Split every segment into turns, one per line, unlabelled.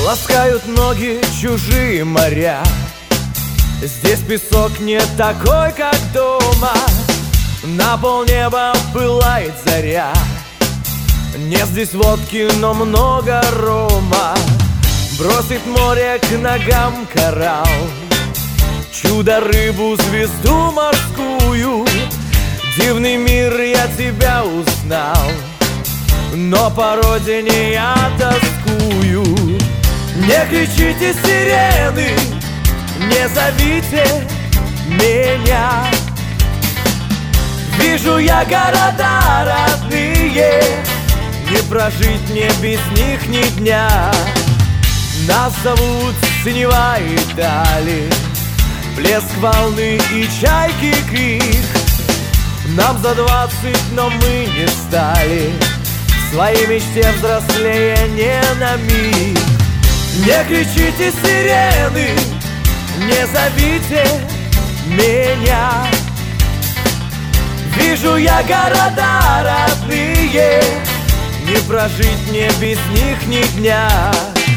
Ласкают ноги чужие моря. Здесь песок не такой, как дома. На полнеба пылает заря. Нет здесь водки, но много рома. Бросит море к ногам коралл, чудо-рыбу, звезду морскую. Дивный мир, я тебя узнал, но по родине я тоскую. Не кричите, сирены, не зовите меня. Вижу я города родные, не прожить мне без них ни дня. Нас зовут синева и дали, плеск волны и чайки крик. Нам за 20, но мы не стали в своей мечте взрослее не на миг. Не кричите, сирены, не зовите меня. Вижу я города родные, не прожить мне без них ни дня.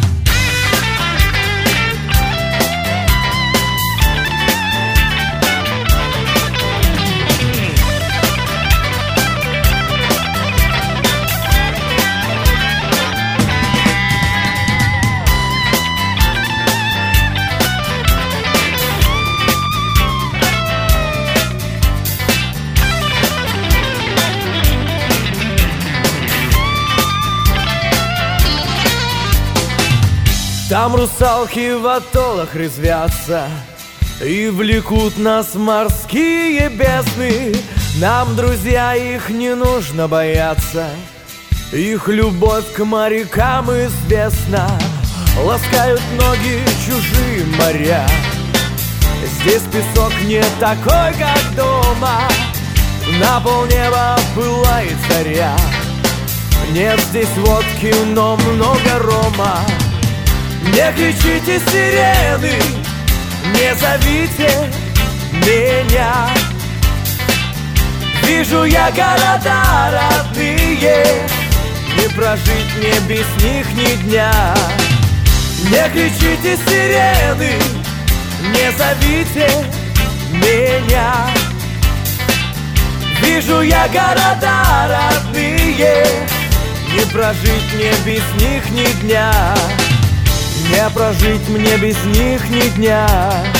Там русалки в атоллах резвятся и влекут нас в морские бездны. Нам, друзья, их не нужно бояться, их любовь к морякам известна. Ласкают ноги чужие моря. Здесь песок не такой, как дома. На полнеба пылает заря. Нет здесь водки, но много рома. Не кричите, сирены, не зовите меня. Вижу я города родные, не прожить мне без них ни дня. Не кричите, сирены, не зовите меня. Вижу я города родные, не прожить мне без них ни дня. Не прожить мне без них ни дня.